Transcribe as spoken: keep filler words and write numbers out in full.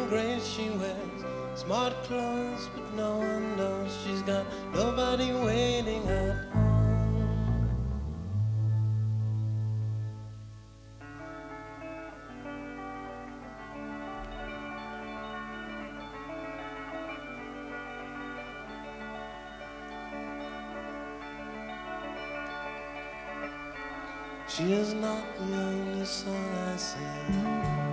and grace. She wears smart clothes, but no one knows she's got nobody waiting at home. She is not the only song I sing.